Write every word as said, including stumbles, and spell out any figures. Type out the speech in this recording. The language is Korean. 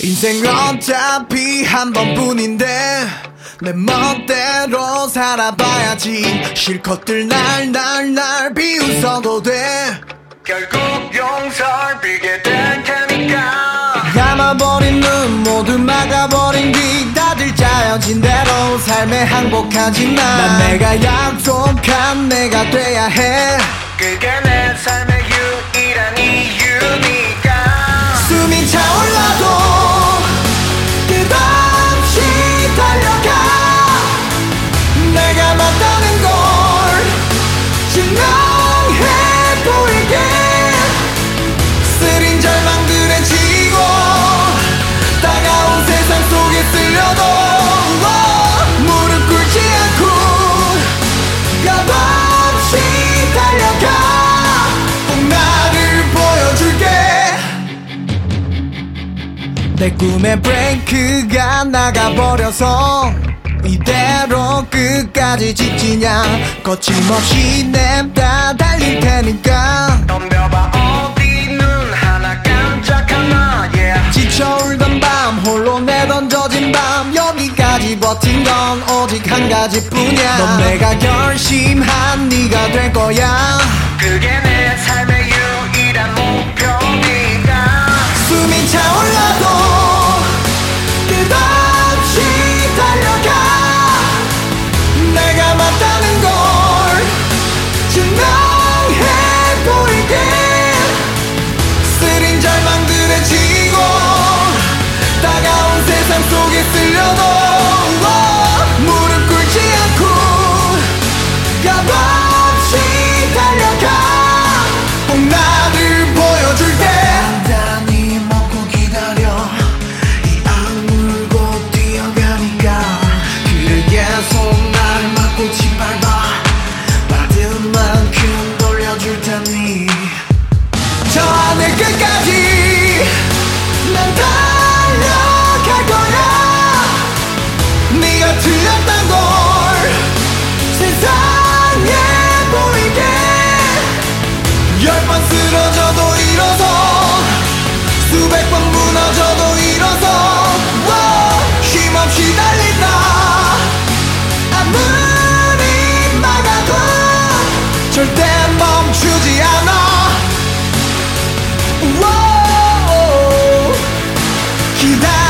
인생 어차피 한 번뿐인데 내 멋대로 살아봐야지. 실컷들 날 날 날 비웃어도 돼. 결국 용서를 빌게 될 테니까. 감아버린 눈 모두 막아버린 귀 다들 짜여진 대로 삶에 항복하지만 난 내가 약속한 내가 돼야 해. 그게 내 삶의 유일한 이유니까. 숨이 차올라도 끝없이 달려가. 내가 맞다는 걸 증명해 보이게. 쓰린 절망들에 지고 따가운 세상 속에 쓸려도 무릎 꿇지 않고 값없이 달려가. 꼭 나를 보여줄게. 내 꿈의 브레이크가 나가버려서 이대로 끝까지 지치냐. 거침없이 냅다 달릴 테니까. 덤벼봐 어디 눈 하나 깜짝하나. yeah. 지쳐울던 밤 홀로 내던져진 밤 여기까지 버틴 건 오직 한 가지뿐이야. 넌 내가 결심한 네가 될 거야. 그게 내 삶의 유일한 목표니까. 숨이 차올라도 끝없이 달려가. 내가 맞다는 걸 증명해 보이게. 쓰린 절망들에 지고 따가운 세상 속에 쓸려도 무릎 꿇지 않고 값없이 달려가. 꼭 나를 보여줄게. 단단히 먹고 기다려. 이 악물고 뛰어가니까. 그래 계속 날 맞고 짓밟아. 받은 만큼 돌려줄 테니. 저 하늘 끝까지 난 달려갈 거야. 네가 틀렸단 걸 세상에 보이게. 열 번 쓰러져도 일어서 수백 번 무너져도 일어서 힘없이 달린다. 아무리 막아도 절대 멈추지 않아. 기다려.